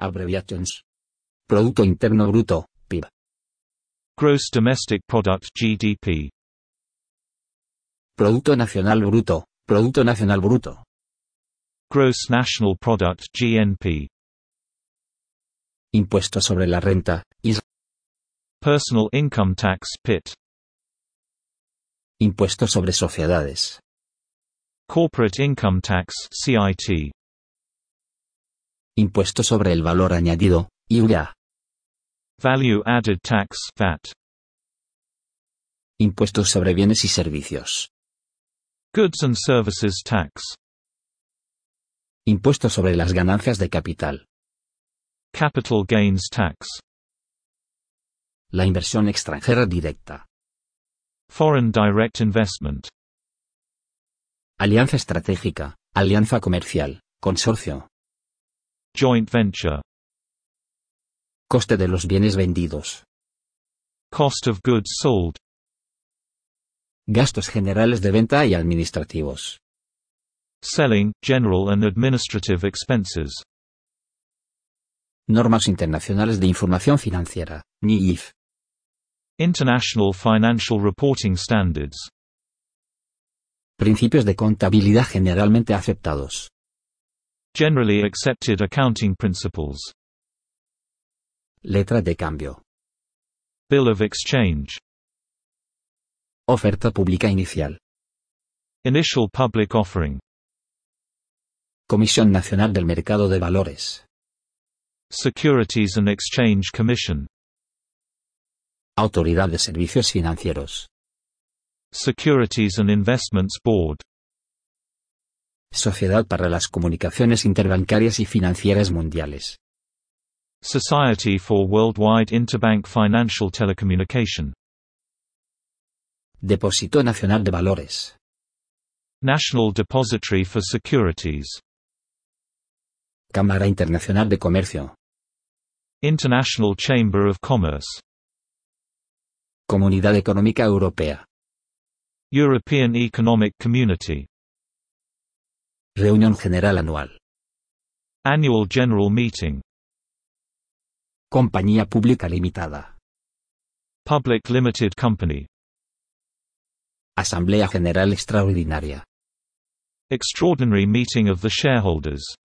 Abbreviations. Producto Interno Bruto, PIB. Gross Domestic Product (GDP). Producto Nacional Bruto, Producto Nacional Bruto. Gross National Product (GNP). Impuesto sobre la renta, IS. Personal Income Tax (PIT). Impuesto sobre sociedades. Corporate Income Tax (CIT). Impuesto sobre el valor añadido, IVA. Value Added Tax (VAT). Impuestos sobre bienes y servicios. Goods and Services Tax. Impuesto sobre las ganancias de capital. Capital Gains Tax. La inversión extranjera directa. Foreign Direct Investment. Alianza estratégica, alianza comercial, consorcio. Joint Venture. Coste de los bienes vendidos. Cost of Goods Sold. Gastos generales de venta y administrativos. Selling, General and Administrative Expenses. Normas internacionales de información financiera, NIIF. International Financial Reporting Standards. Principios de contabilidad generalmente aceptados. Generally Accepted Accounting Principles. Letra de cambio. Bill of Exchange. Oferta pública inicial. Initial Public Offering. Comisión Nacional del Mercado de Valores. Securities and Exchange Commission. Autoridad de Servicios Financieros. Securities and Investments Board. Sociedad para las Comunicaciones Interbancarias y Financieras Mundiales. Society for Worldwide Interbank Financial Telecommunication. Depósito Nacional de Valores. National Depository for Securities. Cámara Internacional de Comercio. International Chamber of Commerce. Comunidad Económica Europea. European Economic Community. Reunión General Anual. Annual General Meeting. Compañía Pública Limitada. Public Limited Company. Asamblea General Extraordinaria. Extraordinary Meeting of the Shareholders.